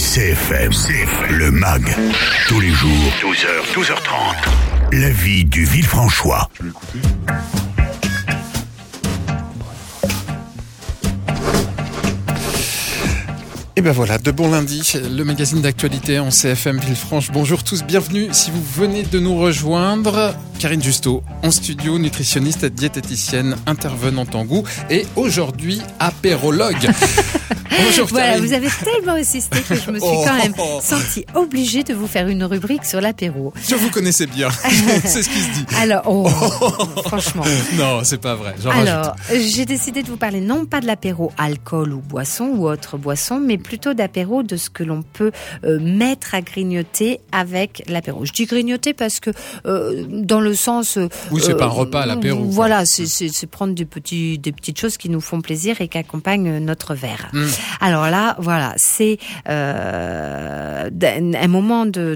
CFM, le MAG. Tous les jours, 12h, 12h30. La vie du Villefranchois. Je vais écouter. Et ben voilà, de bon lundi, le magazine d'actualité en CFM Villefranche. Bonjour tous, bienvenue si vous venez de nous rejoindre. Karine Justo, en studio, nutritionniste, diététicienne, intervenante en goût et aujourd'hui apérologue. Bonjour voilà, Karine. vous avez tellement insisté que je me suis quand même sentie obligée de vous faire une rubrique sur l'apéro. Je vous connaissais bien, c'est ce qui se dit. Alors, franchement. Non, c'est pas vrai. Alors, j'ai décidé de vous parler non pas de l'apéro alcool ou boisson ou autre boisson, mais plutôt d'apéro, de ce que l'on peut mettre à grignoter avec l'apéro. Je dis grignoter parce que dans le sens... oui, c'est pas un repas à l'apéro. Voilà, c'est prendre des petites choses qui nous font plaisir et qui accompagnent notre verre. Alors là, voilà, c'est un moment de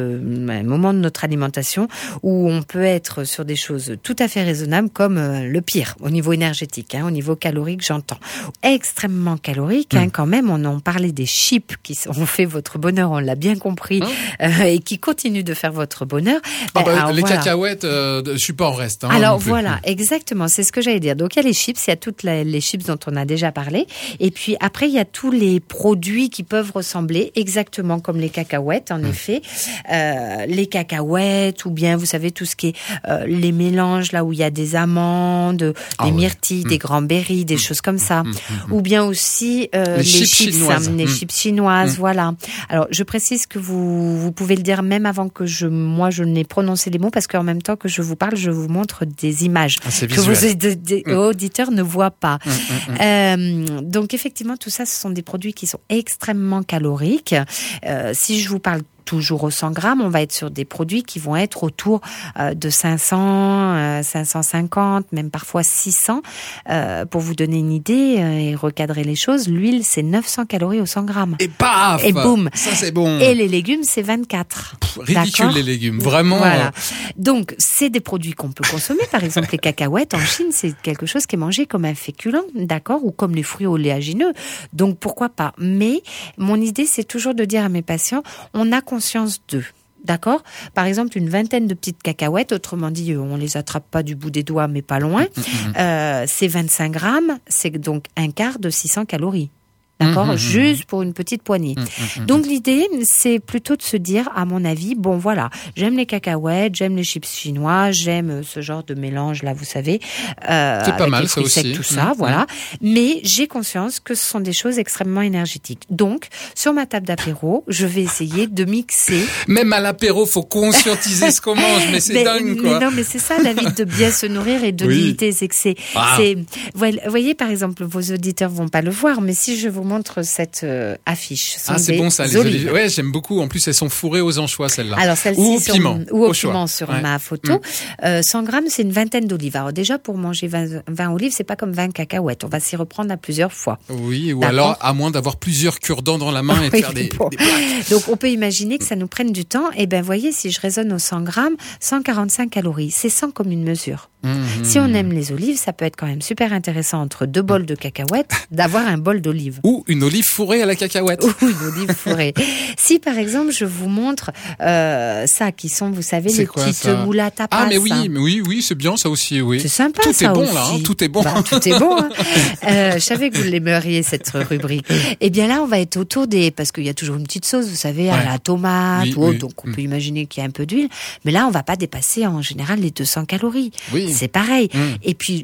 notre alimentation où on peut être sur des choses tout à fait raisonnables comme le pire au niveau énergétique, au niveau calorique, j'entends. Extrêmement calorique, quand même, on en parlait des chips qui ont fait votre bonheur, on l'a bien compris, et qui continuent de faire votre bonheur. Alors, les cacahuètes, je suis pas en reste. Alors voilà, exactement, c'est ce que j'allais dire. Donc il y a les chips, il y a toutes les chips dont on a déjà parlé, et puis après il y a tous les produits qui peuvent ressembler exactement comme les cacahuètes, en effet. Les cacahuètes, ou bien vous savez tout ce qui est les mélanges là où il y a des amandes, des myrtilles, des cranberries, des choses comme ça, ou bien aussi les chips chinoises, voilà. Alors je précise que vous pouvez le dire même avant que je n'ai prononcé les mots, parce qu'en même temps que je vous parle, je vous montre des images que vos auditeurs ne voient pas. Donc effectivement, tout ça, ce sont des produits qui sont extrêmement caloriques. Si je vous parle toujours au 100 grammes, on va être sur des produits qui vont être autour de 500, 550, même parfois 600. Pour vous donner une idée et recadrer les choses, l'huile, c'est 900 calories au 100 grammes. Et paf! Et boum! Ça, c'est bon. Et les légumes, c'est 24. Ridicule, les légumes. Vraiment. Voilà. Donc, c'est des produits qu'on peut consommer. Par exemple, les cacahuètes, en Chine, c'est quelque chose qui est mangé comme un féculent, d'accord? Ou comme les fruits oléagineux. Donc, pourquoi pas? Mais, mon idée, c'est toujours de dire à mes patients, on a conscience d'eux. D'accord ? Par exemple, une vingtaine de petites cacahuètes, autrement dit, on les attrape pas du bout des doigts, mais pas loin. C'est 25 grammes, c'est donc un quart de 600 calories. D'accord ? Juste pour une petite poignée. Donc l'idée, c'est plutôt de se dire, à mon avis, bon voilà, j'aime les cacahuètes, j'aime les chips chinois, j'aime ce genre de mélange là, vous savez. C'est pas mal, ça aussi. Secs, tout ça, voilà. Mais j'ai conscience que ce sont des choses extrêmement énergétiques. Donc, sur ma table d'apéro, je vais essayer de mixer. Même à l'apéro, faut conscientiser ce qu'on mange, mais c'est dingue, quoi. Mais non, mais c'est ça, David, de bien se nourrir et de limiter les excès. Vous voyez, par exemple, vos auditeurs vont pas le voir, mais si je vous montre cette affiche. C'est bon ça, les olives. Ouais, j'aime beaucoup. En plus, elles sont fourrées aux anchois, celles-là. Alors, celle-ci, ou au piment. Ou au piment sur ma photo. 100 grammes, c'est une vingtaine d'olives. Alors déjà, pour manger 20 olives, c'est pas comme 20 cacahuètes. On va s'y reprendre à plusieurs fois. Oui, ou alors, à moins d'avoir plusieurs cure-dents dans la main et de faire des plaques. Donc, on peut imaginer que ça nous prenne du temps. Et ben, voyez, si je raisonne aux 100 grammes, 145 calories. C'est 100 comme une mesure. Si on aime les olives, ça peut être quand même super intéressant entre 2 bols de cacahuètes d'avoir un bol d'olives. Ou une olive fourrée à la cacahuète. Ou une olive fourrée. Si par exemple je vous montre ça, qui sont, vous savez, les petites moules à tapas. Ah mais oui, c'est bien ça aussi, oui. C'est sympa, tout ça est bon aussi. Là, tout est bon. Tout est bon. Je savais que vous l'aimeriez cette rubrique. Et bien là, on va être autour parce qu'il y a toujours une petite sauce, vous savez, à la tomate ou autre, donc on peut imaginer qu'il y a un peu d'huile. Mais là, on va pas dépasser en général les 200 calories. Oui. C'est pareil. Et puis,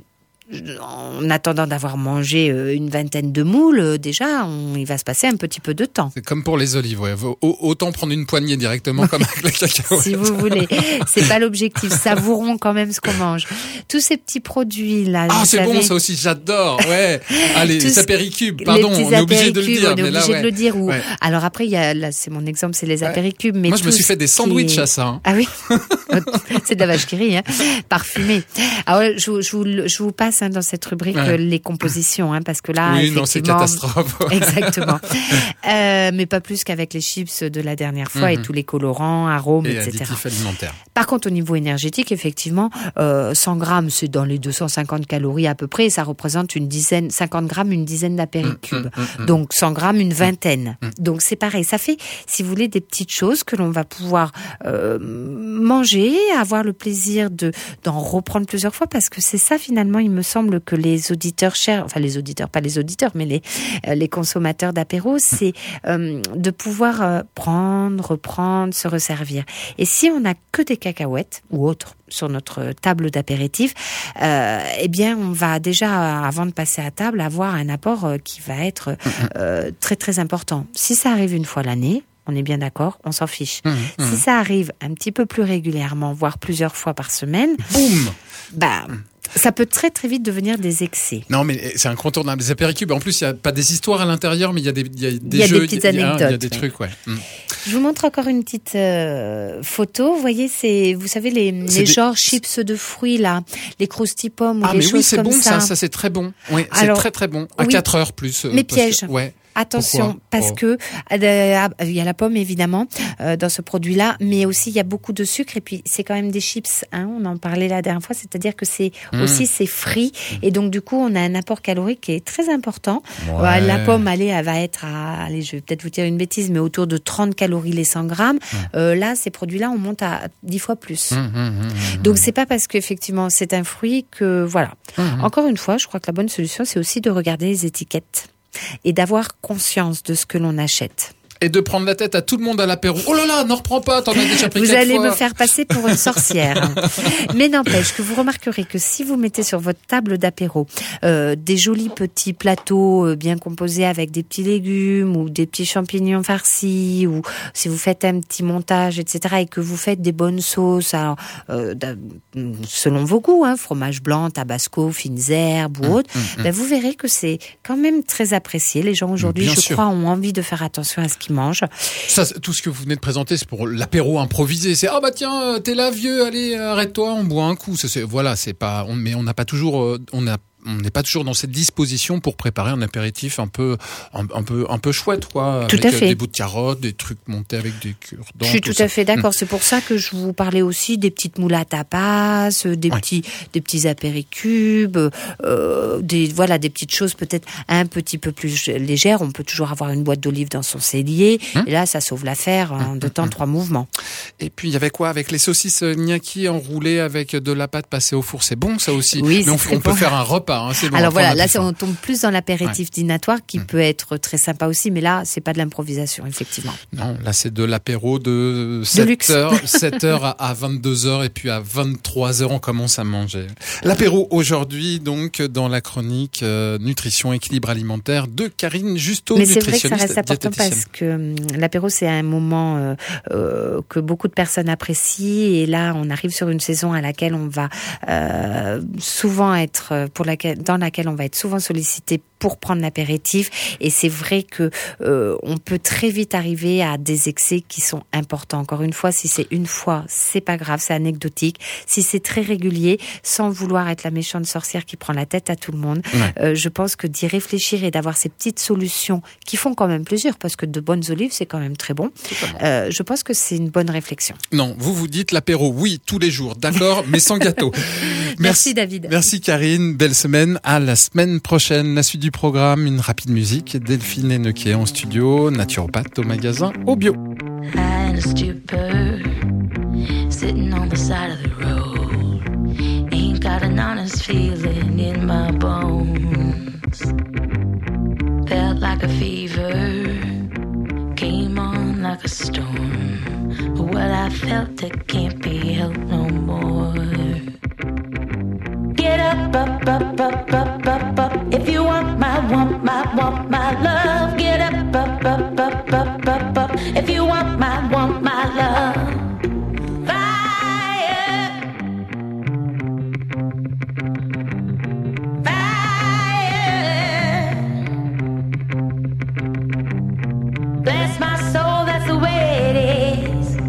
en attendant d'avoir mangé une vingtaine de moules, déjà, il va se passer un petit peu de temps. C'est comme pour les olives, ouais. Autant prendre une poignée directement comme avec la cacahuète. Si vous voulez. C'est pas l'objectif. Savourons quand même ce qu'on mange. Tous ces petits produits-là. Ah, c'est bon, ça aussi, j'adore. Ouais. Allez, les apéricubes, pardon, on est obligé de le dire. On est obligé de le dire. Alors après, là, c'est mon exemple, c'est les apéricubes. Mais moi, je me suis fait des sandwichs à ça. Ah oui. C'est de la vache qui rit, parfumée. Alors, je vous passe passe dans cette rubrique les compositions, parce que là, oui, non, c'est catastrophe. Exactement. Mais pas plus qu'avec les chips de la dernière fois et tous les colorants, arômes, et etc. additifs alimentaires. Par contre, au niveau énergétique, effectivement, 100 grammes, c'est dans les 250 calories à peu près, et ça représente 50 grammes, une dizaine d'apéricubes. Donc 100 grammes, une vingtaine. Donc c'est pareil, ça fait, si vous voulez, des petites choses que l'on va pouvoir manger, avoir le plaisir d'en reprendre plusieurs fois, parce que c'est ça finalement, il me semble que les auditeurs pas les auditeurs, mais les consommateurs d'apéro, c'est de pouvoir prendre, reprendre, se resservir. Et si on n'a que des cacahuètes ou autres sur notre table d'apéritif, eh bien on va déjà, avant de passer à table, avoir un apport qui va être très très important. Si ça arrive une fois l'année, on est bien d'accord, on s'en fiche. Si ça arrive un petit peu plus régulièrement, voire plusieurs fois par semaine, boum, ça peut très très vite devenir des excès. Non, mais c'est incontournable. Les apéricubes, en plus, il n'y a pas des histoires à l'intérieur, mais il y a des jeux. Il y a des petites anecdotes. Il y a des trucs, Je vous montre encore une petite photo. Vous voyez, vous savez, les genres chips de fruits, là, les croustipommes ou des choses comme ça. Ça c'est très bon. Oui, c'est très très bon. À 4 heures plus. Mais piège. Ouais. Attention, parce que il y a la pomme évidemment dans ce produit-là, mais aussi il y a beaucoup de sucre et puis c'est quand même des chips. On en parlait la dernière fois, c'est-à-dire que c'est frit et donc du coup on a un apport calorique qui est très important. Ouais. La pomme, elle va être je vais peut-être vous dire une bêtise, mais autour de 30 calories les 100 grammes. Là, ces produits-là, on monte à 10 fois plus. Donc c'est pas parce qu'effectivement c'est un fruit que voilà. Encore une fois, je crois que la bonne solution, c'est aussi de regarder les étiquettes et d'avoir conscience de ce que l'on achète. Et de prendre la tête à tout le monde à l'apéro. Oh là là, n'en reprends pas, t'en as déjà pris 4 fois. Vous allez me faire passer pour une sorcière. Mais n'empêche que vous remarquerez que si vous mettez sur votre table d'apéro des jolis petits plateaux bien composés avec des petits légumes ou des petits champignons farcis, ou si vous faites un petit montage, etc., et que vous faites des bonnes sauces, alors, selon vos goûts, fromage blanc, tabasco, fines herbes ou autre, vous verrez que c'est quand même très apprécié. Les gens aujourd'hui, je crois, ont envie de faire attention à ce qu'ils mangent. Ça, tout ce que vous venez de présenter, c'est pour l'apéro improvisé. C'est tiens, t'es là vieux, allez, arrête-toi, on boit un coup. C'est pas. Mais on n'a pas toujours. On n'est pas toujours dans cette disposition pour préparer un apéritif un peu chouette, quoi. Tout avec à fait. Des bouts de carottes, des trucs montés avec des cure-dents. Je suis tout à fait d'accord. C'est pour ça que je vous parlais aussi des petites moules à tapas, des petits apéricubes, des petites choses peut-être un petit peu plus légères. On peut toujours avoir une boîte d'olives dans son cellier. Et là, ça sauve l'affaire en 2 temps, 3 mouvements. Et puis, il y avait quoi avec les saucisses gnocchi enroulées avec de la pâte passée au four? C'est bon, ça aussi. Oui, mais on peut faire un repas. C'est bon, alors voilà, là on tombe plus dans l'apéritif dînatoire qui peut être très sympa aussi, mais là c'est pas de l'improvisation, effectivement. Non, là c'est de l'apéro de 7h à 22h et puis à 23h on commence à manger. L'apéro aujourd'hui donc dans la chronique nutrition équilibre alimentaire de Karine Justeau, nutritionniste. Mais c'est vrai que ça reste important parce que l'apéro c'est un moment que beaucoup de personnes apprécient, et là on arrive sur une saison à laquelle on va souvent être dans laquelle on va être souvent sollicité pour prendre l'apéritif, et c'est vrai que on peut très vite arriver à des excès qui sont importants. Encore une fois, si c'est une fois, c'est pas grave, c'est anecdotique. Si c'est très régulier, sans vouloir être la méchante sorcière qui prend la tête à tout le monde, je pense que d'y réfléchir et d'avoir ces petites solutions qui font quand même plaisir, parce que de bonnes olives, c'est quand même très bon. Je pense que c'est une bonne réflexion. Non, vous dites l'apéro, oui, tous les jours, d'accord, mais sans gâteau. Merci David. Merci Karine, belle semaine, à la semaine prochaine. La suite du programme, une rapide musique, Delphine Hennequet en studio, naturopathe au magasin Au Bio. Sitting on the side of the road, ain't got an honest feeling in my bones. Felt like a fever, came on like a storm. But what I felt, it can't be helped no more. Get up, up, up, up, up, up, up. If you want my love. Get up, up, up, up, up, up, up. If you want my love. Fire, fire. Bless my soul, that's the way it is.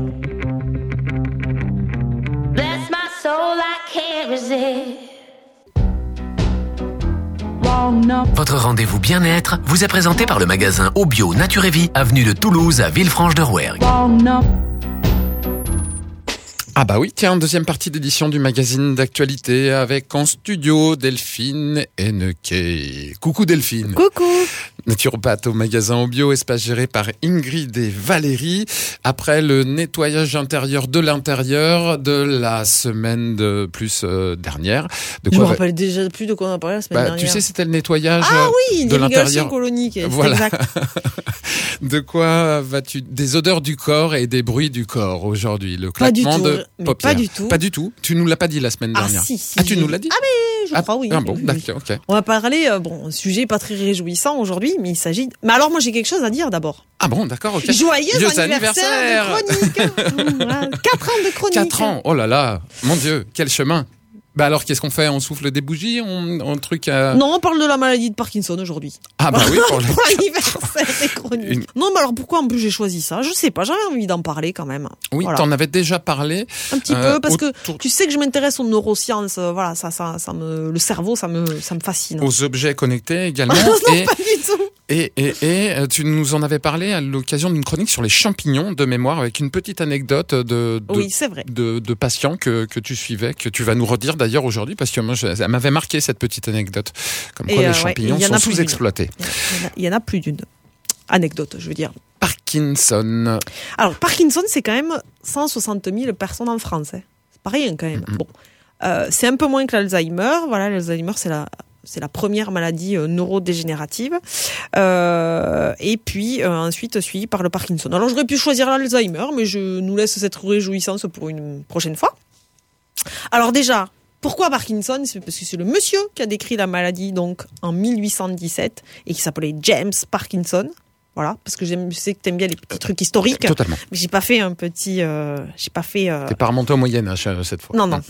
Bless my soul, I can't resist. Votre rendez-vous bien-être vous est présenté par le magasin Obio Nature et Vie, avenue de Toulouse à Villefranche-de-Rouergue. Ah bah oui, tiens, deuxième partie d'édition du magazine d'actualité avec en studio Delphine Henneke. Coucou Delphine. Coucou. Naturopathe au magasin Obio, espace géré par Ingrid et Valérie. Après le nettoyage intérieur de l'intérieur de la semaine de plus dernière. Je me rappelle déjà plus de quoi on a parlé la semaine dernière. Tu sais, c'était le nettoyage de l'intérieur colonique. Voilà. Exact. De quoi vas-tu? Des odeurs du corps et des bruits du corps aujourd'hui. Le claquement de paupières. Pas du tout. Pas du tout. Tu nous l'as pas dit la semaine dernière. Si. Tu nous l'as dit? Mais je crois, oui. Ah bon, d'accord, ok. On va parler, un sujet pas très réjouissant aujourd'hui, mais il s'agit... Mais alors, moi, j'ai quelque chose à dire d'abord. Ah bon, d'accord, ok. Joyeux anniversaire de chronique. 4 ans de chronique. 4 ans, oh là là, mon Dieu, quel chemin. Bah alors, qu'est-ce qu'on fait? On souffle des bougies? On truc à... Non, on parle de la maladie de Parkinson aujourd'hui. Ah bah oui, pour l'anniversaire des chroniques. Non, mais alors pourquoi en plus j'ai choisi ça? Je sais pas, j'avais envie d'en parler quand même. Oui, voilà. T'en avais déjà parlé. Un petit peu, parce que tu sais que je m'intéresse aux neurosciences, voilà, le cerveau, ça me fascine. Aux objets connectés également. Non, pas du tout. Et tu nous en avais parlé à l'occasion d'une chronique sur les champignons de mémoire avec une petite anecdote oui, c'est vrai. de patients que tu suivais, que tu vas nous redire d'ailleurs aujourd'hui parce que moi, elle m'avait marqué cette petite anecdote. Comme quoi les champignons sont sous-exploités. Il y en a plus d'une anecdote, je veux dire. Parkinson. Alors, Parkinson, c'est quand même 160 000 personnes en France. Hein. C'est pas rien quand même. Bon. C'est un peu moins que l'Alzheimer. Voilà, l'Alzheimer, c'est la première maladie neurodégénérative. Et puis, ensuite, suivi par le Parkinson. Alors, j'aurais pu choisir l'Alzheimer, mais je nous laisse cette réjouissance pour une prochaine fois. Alors déjà, pourquoi Parkinson? C'est parce que c'est le monsieur qui a décrit la maladie donc en 1817 et qui s'appelait James Parkinson. Voilà, parce que je sais que t'aimes bien les petits trucs historiques. Totalement. Mais j'ai pas fait un petit... T'es pas remonté au Moyen-Âge cette fois. Non.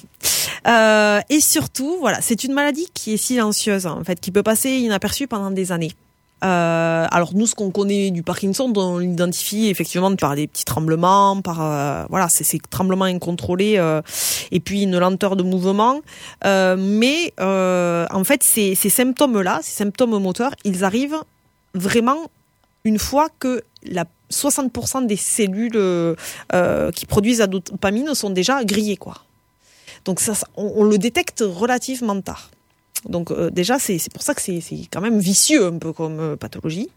Et surtout, voilà, c'est une maladie qui est silencieuse, en fait, qui peut passer inaperçue pendant des années. Alors nous, ce qu'on connaît du Parkinson, on l'identifie effectivement par des petits tremblements, par ces tremblements incontrôlés, et puis une lenteur de mouvement. Mais en fait, ces symptômes-là, ces symptômes moteurs, ils arrivent vraiment une fois que 60% des cellules qui produisent la dopamine sont déjà grillées, quoi. Donc ça, on le détecte relativement tard. Donc déjà, c'est pour ça que c'est quand même vicieux un peu comme pathologie.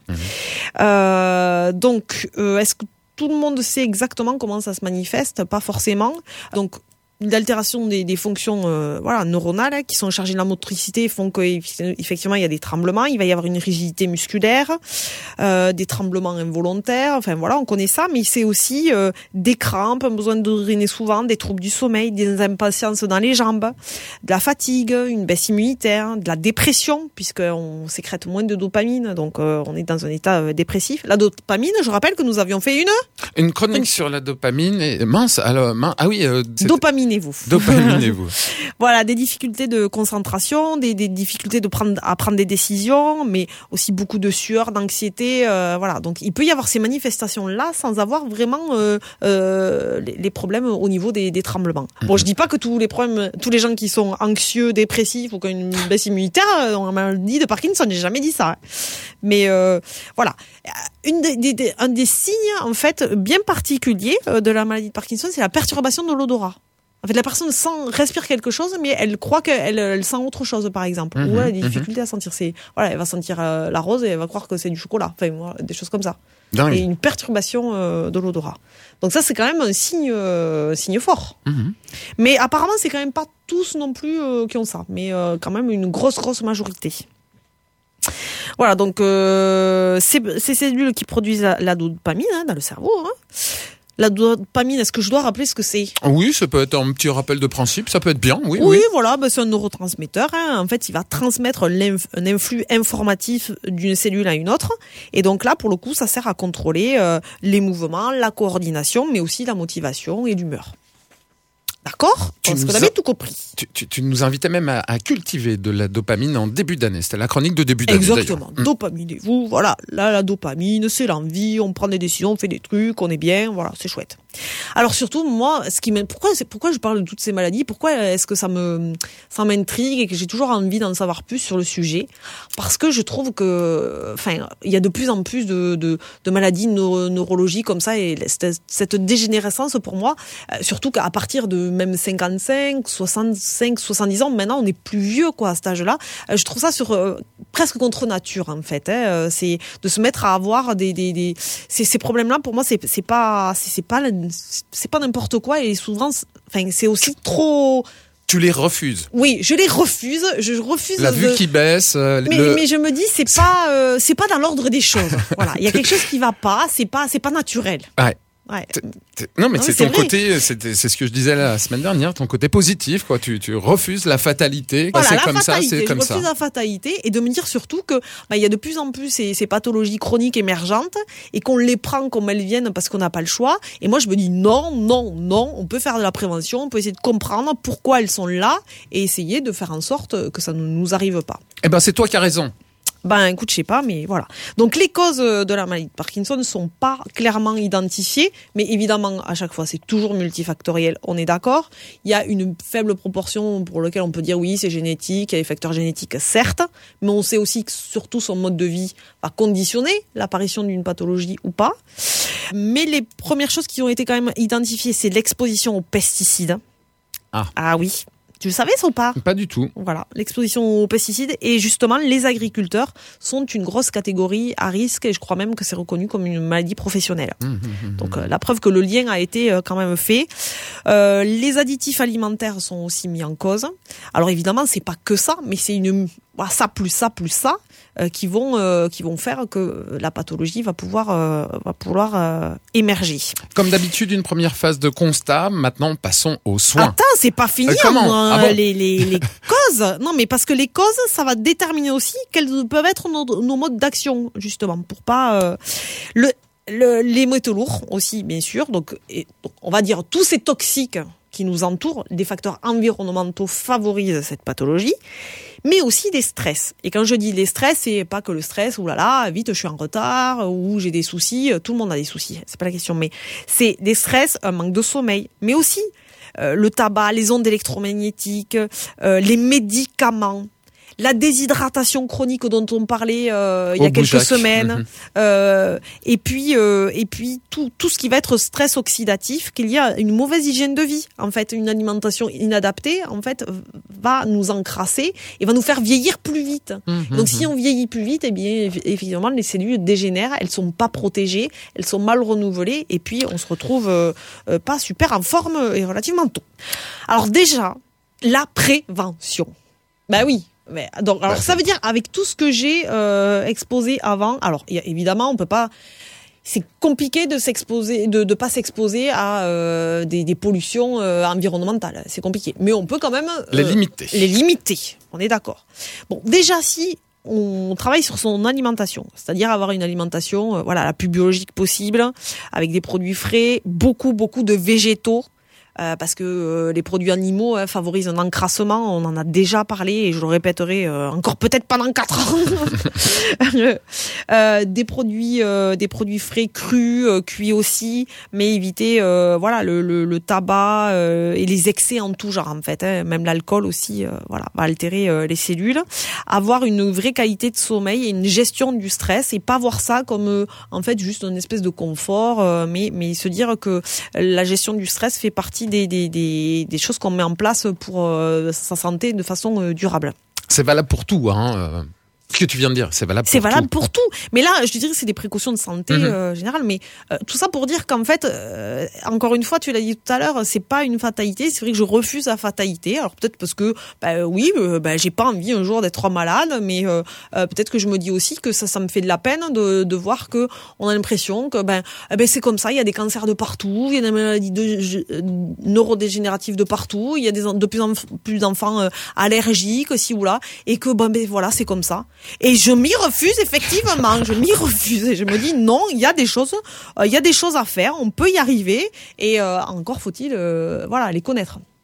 Donc, est-ce que tout le monde sait exactement comment ça se manifeste? Pas forcément. Donc, l'altération des fonctions neuronales qui sont chargées de la motricité font qu'effectivement il y a des tremblements, il va y avoir une rigidité musculaire, des tremblements involontaires, enfin voilà, on connaît ça, mais c'est aussi des crampes, un besoin d'uriner souvent, des troubles du sommeil, des impatiences dans les jambes, de la fatigue, une baisse immunitaire, de la dépression puisqu'on sécrète moins de dopamine, donc on est dans un état dépressif. La dopamine, je rappelle que nous avions fait une chronique sur la dopamine et mince, alors Dopaminez-vous. Voilà, des difficultés de concentration, des difficultés à prendre des décisions, mais aussi beaucoup de sueur, d'anxiété, voilà. Donc il peut y avoir ces manifestations-là sans avoir vraiment les problèmes au niveau des tremblements. Bon, je dis pas que tous les gens qui sont anxieux, dépressifs ou qui ont une baisse immunitaire ont la maladie de Parkinson. J'ai jamais dit ça. Hein. Mais voilà, un des signes en fait bien particuliers de la maladie de Parkinson, c'est la perturbation de l'odorat. En fait, la personne respire quelque chose, mais elle croit qu'elle sent autre chose, par exemple. Ou elle a des difficultés à sentir. Elle va sentir la rose et elle va croire que c'est du chocolat. Enfin, des choses comme ça. Dingue. Et une perturbation de l'odorat. Donc ça, c'est quand même un signe fort. Mais apparemment, c'est quand même pas tous non plus qui ont ça. Mais quand même une grosse majorité. Voilà, donc ces cellules qui produisent la dopamine dans le cerveau. La dopamine, est-ce que je dois rappeler ce que c'est? Oui, ça peut être un petit rappel de principe, ça peut être bien, oui. Voilà, c'est un neurotransmetteur. En fait, il va transmettre un influx informatif d'une cellule à une autre. Et donc là, pour le coup, ça sert à contrôler les mouvements, la coordination, mais aussi la motivation et l'humeur. D'accord ? Parce qu'on avait tout compris. Tu nous invitais même à cultiver de la dopamine en début d'année. C'était la chronique de début d'année. Exactement. Dopaminez-vous. Voilà. Là, la dopamine, c'est l'envie. On prend des décisions, on fait des trucs, on est bien. Voilà, c'est chouette. Alors surtout, moi, pourquoi je parle de toutes ces maladies ? Pourquoi est-ce que ça m'intrigue et que j'ai toujours envie d'en savoir plus sur le sujet ? Parce que je trouve que, il y a de plus en plus de maladies neurologiques comme ça, et cette dégénérescence pour moi, surtout qu'à partir de même 55, 65, 70 ans, maintenant on est plus vieux quoi à cet âge-là. Je trouve ça presque contre nature en fait. C'est de se mettre à avoir ces problèmes-là. Pour moi, c'est pas n'importe quoi, et souvent, c'est aussi trop. Tu les refuses. Oui, je les refuse. Je refuse. La vue qui baisse. Mais je me dis, c'est pas dans l'ordre des choses. Voilà, il y a quelque chose qui va pas. C'est pas naturel. Ouais. Ouais. Non, mais c'est ton côté, c'est ce que je disais la semaine dernière, ton côté positif, quoi. Tu refuses la fatalité. Voilà, c'est comme ça, c'est comme ça. Je refuse la fatalité, et de me dire surtout que, il y a de plus en plus ces pathologies chroniques émergentes, et qu'on les prend comme elles viennent parce qu'on n'a pas le choix. Et moi, je me dis non, on peut faire de la prévention, on peut essayer de comprendre pourquoi elles sont là, et essayer de faire en sorte que ça ne nous arrive pas. Eh ben, c'est toi qui as raison. Écoute, je sais pas, mais voilà. Donc, les causes de la maladie de Parkinson ne sont pas clairement identifiées, mais évidemment, à chaque fois, c'est toujours multifactoriel, on est d'accord. Il y a une faible proportion pour laquelle on peut dire oui, c'est génétique, il y a des facteurs génétiques, certes, mais on sait aussi que surtout son mode de vie va conditionner l'apparition d'une pathologie ou pas. Mais les premières choses qui ont été quand même identifiées, c'est l'exposition aux pesticides. Ah oui. Tu le savais ça ou pas ? Pas du tout. Voilà, l'exposition aux pesticides, et justement les agriculteurs sont une grosse catégorie à risque, et je crois même que c'est reconnu comme une maladie professionnelle. Donc la preuve que le lien a été quand même fait. Les additifs alimentaires sont aussi mis en cause. Alors évidemment, c'est pas que ça, mais c'est ça plus ça qui vont faire que la pathologie va pouvoir émerger. Comme d'habitude, une première phase de constat. Maintenant, passons aux soins. Attends, c'est pas fini. Les causes. Non, mais parce que les causes, ça va déterminer aussi quels peuvent être nos modes d'action, justement, pour pas les métaux lourds aussi, bien sûr. Donc, on va dire tous ces toxiques qui nous entourent, des facteurs environnementaux favorisent cette pathologie, mais aussi des stress. Et quand je dis les stress, c'est pas que le stress, vite je suis en retard, ou j'ai des soucis, tout le monde a des soucis, c'est pas la question, mais c'est des stress, un manque de sommeil, mais aussi le tabac, les ondes électromagnétiques, les médicaments, la déshydratation chronique dont on parlait il y a quelques semaines, et puis tout ce qui va être stress oxydatif, qu'il y a une mauvaise hygiène de vie. En fait, une alimentation inadaptée, en fait, va nous encrasser et va nous faire vieillir plus vite. Donc, si on vieillit plus vite, eh bien, évidemment, les cellules dégénèrent, elles sont pas protégées, elles sont mal renouvelées, et puis on se retrouve pas super en forme et relativement tôt. Alors déjà, la prévention. Oui. Alors ça veut dire, avec tout ce que j'ai exposé avant, alors évidemment on peut pas, c'est compliqué de s'exposer, de pas s'exposer à des pollutions environnementales, c'est compliqué, mais on peut quand même les limiter, on est d'accord. Bon, déjà, si on travaille sur son alimentation, c'est-à-dire avoir une alimentation la plus biologique possible, avec des produits frais, beaucoup de végétaux, parce que les produits animaux favorisent un encrassement, on en a déjà parlé et je le répéterai encore peut-être pendant 4 ans. Des produits frais, crus, cuits aussi, mais éviter le tabac et les excès en tout genre, en fait, même l'alcool aussi va altérer les cellules. Avoir une vraie qualité de sommeil et une gestion du stress, et pas voir ça comme en fait juste une espèce de confort, mais se dire que la gestion du stress fait partie des choses qu'on met en place pour sa santé de façon durable. C'est valable pour tout, hein. Ce que tu viens de dire, c'est valable pour tout. C'est valable pour tout. Mais là, je dirais que c'est des précautions de santé générales. Mais tout ça pour dire qu'en fait, encore une fois, tu l'as dit tout à l'heure, c'est pas une fatalité. C'est vrai que je refuse la fatalité. Alors peut-être parce que, j'ai pas envie un jour d'être malade, mais peut-être que je me dis aussi que ça me fait de la peine de voir que on a l'impression que c'est comme ça. Il y a des cancers de partout, il y a des maladies neurodégénératives de partout, il y a de plus en plus d'enfants allergiques, ci ou là, et que c'est comme ça. Et je m'y refuse, effectivement, je m'y refuse, et je me dis non, il y a des choses à faire, on peut y arriver, et encore faut-il les connaître.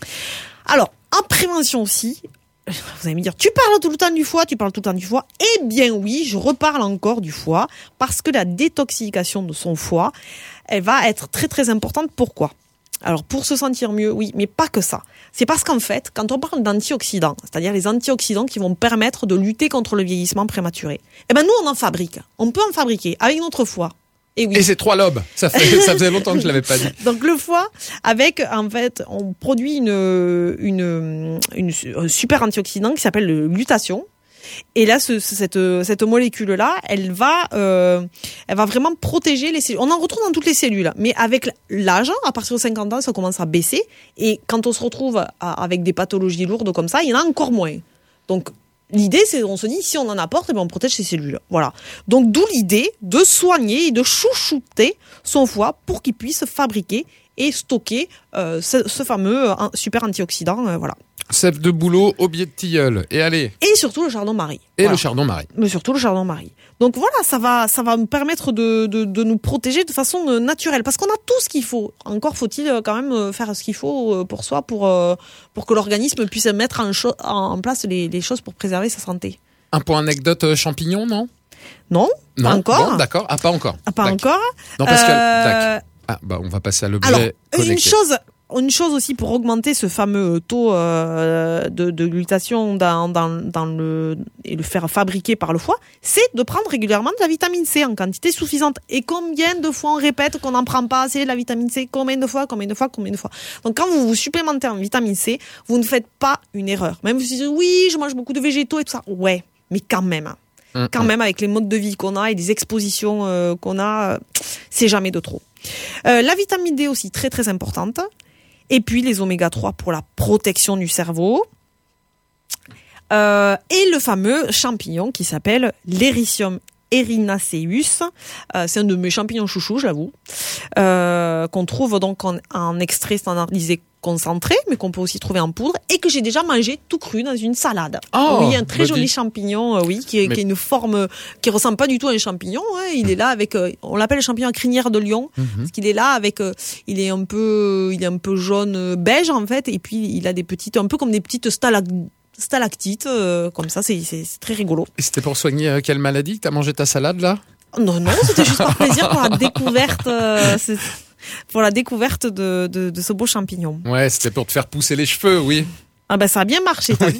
Alors, en prévention aussi, vous allez me dire, tu parles tout le temps du foie. Eh bien oui, je reparle encore du foie parce que la détoxification de son foie, elle va être très très importante. Pourquoi ? Alors pour se sentir mieux, oui, mais pas que ça. C'est parce qu'en fait, quand on parle d'antioxydants, c'est-à-dire les antioxydants qui vont permettre de lutter contre le vieillissement prématuré, eh ben nous on en fabrique. On peut en fabriquer avec notre foie. Et oui. Et c'est 3 lobes. Ça faisait longtemps que je l'avais pas dit. Donc le foie, en fait, on produit un super antioxydant qui s'appelle le glutathion. Et là, cette molécule-là, elle va vraiment protéger les cellules. On en retrouve dans toutes les cellules, mais avec l'âge, à partir de 50 ans, ça commence à baisser. Et quand on se retrouve avec des pathologies lourdes comme ça, il y en a encore moins. Donc l'idée, c'est on se dit, si on en apporte, eh bien, on protège ces cellules. Voilà. Donc, d'où l'idée de soigner et de chouchouter son foie pour qu'il puisse fabriquer et stocker ce fameux super antioxydant. Voilà. Sève de bouleau au biais de tilleul. Et allez. Et surtout le chardon-marie. Et voilà. Le chardon-marie. Mais surtout le chardon-marie. Donc voilà, ça va nous permettre de nous protéger de façon naturelle. Parce qu'on a tout ce qu'il faut. Encore faut-il quand même faire ce qu'il faut pour soi, pour que l'organisme puisse mettre en place les choses pour préserver sa santé. Un point anecdote champignon, non ? Non, pas encore. Bon, d'accord. Ah, pas encore. Pas encore. Non, parce que... Ah, bah, on va passer à l'objet connecté. Une chose aussi pour augmenter ce fameux taux de glutathion et le faire fabriquer par le foie, c'est de prendre régulièrement de la vitamine C en quantité suffisante. Et combien de fois on répète qu'on n'en prend pas assez de la vitamine C ? Combien de fois ? Donc quand vous vous supplémentez en vitamine C, vous ne faites pas une erreur. Même si vous dites oui, je mange beaucoup de végétaux et tout ça. Ouais, mais quand même. Quand même, avec les modes de vie qu'on a et les expositions qu'on a, c'est jamais de trop. La vitamine D aussi, très très importante. Et puis les oméga 3 pour la protection du cerveau. Et le fameux champignon qui s'appelle l'Erythronium erinaceus. C'est un de mes champignons chouchous, j'avoue. Qu'on trouve donc en extrait standardisé concentré, mais qu'on peut aussi trouver en poudre, et que j'ai déjà mangé tout cru dans une salade. Oh, oui, un très joli champignon, qui a une forme qui ressemble pas du tout à un champignon. Il est là avec, on l'appelle le champignon à crinière de lion, parce qu'il est là avec, il est un peu jaune beige en fait, et puis il a un peu comme des petites stalactites, comme ça, c'est très rigolo. Et c'était pour soigner quelle maladie que t'as mangé ta salade là ? Non, c'était juste par plaisir pour la découverte. Pour la découverte de ce beau champignon. Ouais, c'était pour te faire pousser les cheveux, oui. Ah ben ça a bien marché, t'as vu.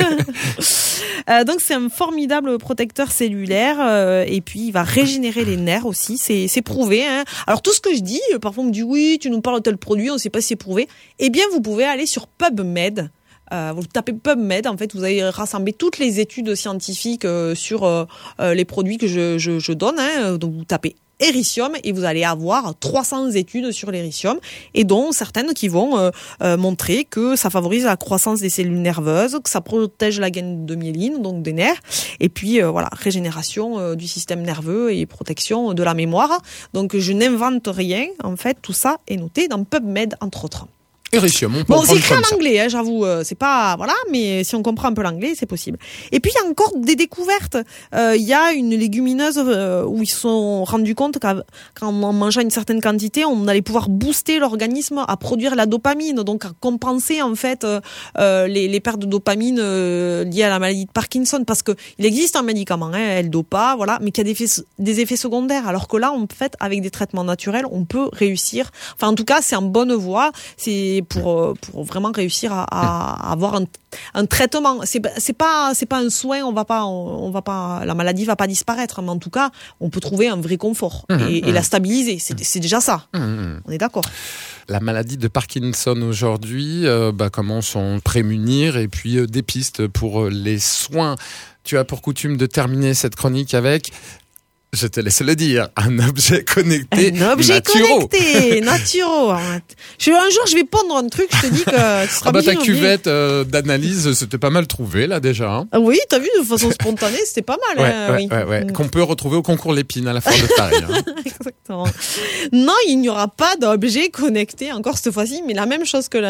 Donc c'est un formidable protecteur cellulaire, et puis il va régénérer les nerfs aussi, c'est prouvé. Alors tout ce que je dis, parfois on me dit oui, tu nous parles de tel produit, on ne sait pas si c'est prouvé. Eh bien vous pouvez aller sur PubMed. Vous tapez PubMed, en fait, vous allez rassembler toutes les études scientifiques sur les produits que je donne. Donc vous tapez Erythronium et vous allez avoir 300 études sur l'Erythronium, et dont certaines qui vont montrer que ça favorise la croissance des cellules nerveuses, que ça protège la gaine de myéline, donc des nerfs, et puis régénération du système nerveux et protection de la mémoire. Donc je n'invente rien, en fait, tout ça est noté dans PubMed entre autres. Erythronium, on peut bon, c'est écrit en ça. anglais, j'avoue, c'est pas, voilà, mais si on comprend un peu l'anglais, c'est possible. Et puis, il y a encore des découvertes. Il y a une légumineuse où ils se sont rendus compte qu'en en mangeant une certaine quantité, on allait pouvoir booster l'organisme à produire la dopamine, donc à compenser, en fait, les pertes de dopamine liées à la maladie de Parkinson, parce que il existe un médicament, L-Dopa, voilà, mais qui a des effets secondaires, alors que là, en fait, avec des traitements naturels, on peut réussir. Enfin, en tout cas, c'est en bonne voie. C'est pour vraiment réussir à avoir un traitement. C'est pas un soin, on va pas, la maladie va pas disparaître, mais en tout cas, on peut trouver un vrai confort et la stabiliser. C'est déjà ça. On est d'accord. La maladie de Parkinson aujourd'hui, comment s'en prémunir, et puis des pistes pour les soins. Tu as pour coutume de terminer cette chronique avec, je te laisse le dire, un objet connecté. Un objet connecté, Naturo. Un jour, je vais pondre un truc, je te dis que tu seras ta cuvette d'analyse, c'était pas mal trouvé, là, déjà. Oui, t'as vu, de façon spontanée, c'était pas mal. Ouais. Qu'on peut retrouver au concours Lépine à la fin de Paris. Exactement. Non, il n'y aura pas d'objet connecté encore cette fois-ci, mais la même chose que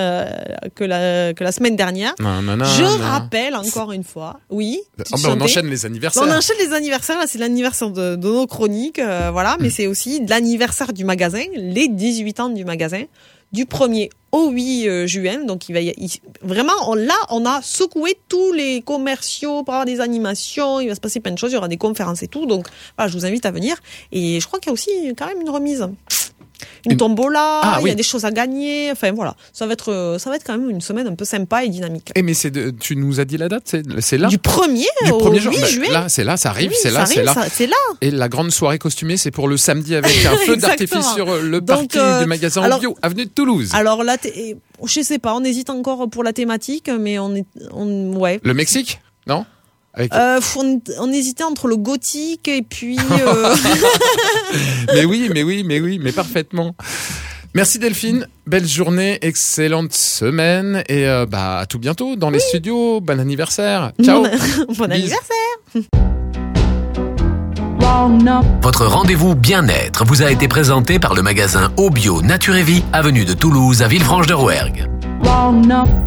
la semaine dernière. Je rappelle encore une fois, oui. On enchaîne les anniversaires. On enchaîne les anniversaires, là, c'est l'anniversaire de nos chroniques, mais c'est aussi l'anniversaire du magasin, les 18 ans du magasin. du 1er au 8 juin. Donc vraiment, on a secoué tous les commerciaux pour avoir des animations. Il va se passer plein de choses. Il y aura des conférences et tout. Donc voilà, je vous invite à venir. Et je crois qu'il y a aussi quand même une remise. Une tombola, il y a des choses à gagner. Enfin voilà, ça va être quand même une semaine un peu sympa et dynamique. Mais tu nous as dit la date, c'est là. Du 1er au 8 juin. Là, c'est là, ça arrive, oui, c'est là. Et la grande soirée costumée, c'est pour le samedi avec un feu d'artifice sur le parking du magasin Bio, avenue de Toulouse. Alors là, je sais pas, on hésite encore pour la thématique, mais ouais. Le Mexique, non? On hésitait entre le gothique et puis. mais parfaitement. Merci Delphine, belle journée, excellente semaine et à tout bientôt dans les studios. Bon anniversaire. Ciao. Bon anniversaire. Votre rendez-vous bien-être vous a été présenté par le magasin Au Bio Nature et Vie, avenue de Toulouse à Villefranche-de-Rouergue.